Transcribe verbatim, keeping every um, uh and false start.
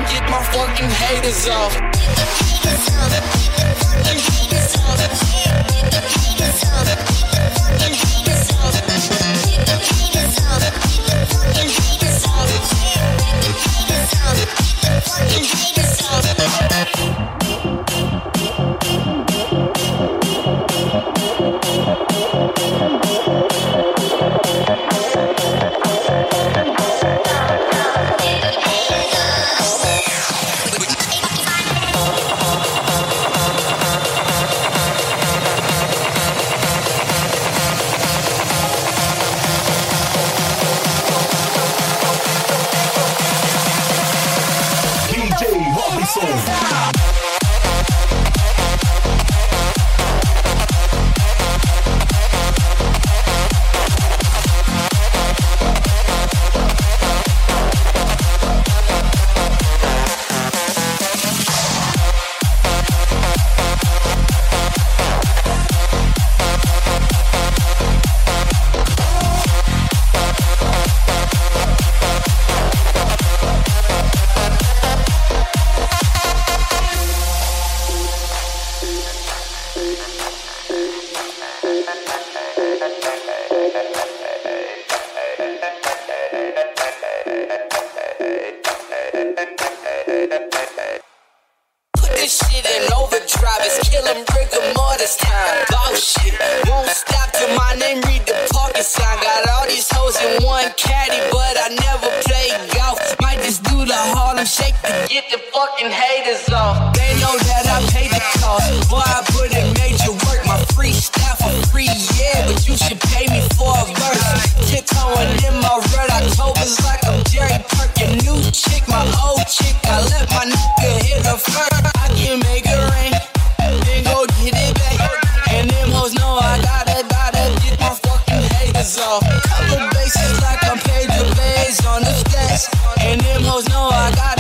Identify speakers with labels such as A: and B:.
A: get my fucking haters off. Haters off, fucking haters off. Haters off, fucking haters off. Haters off, fucking haters off. Haters off, fucking haters off. Couple bases like I'm paid to blaze on the stats. And them hoes know I got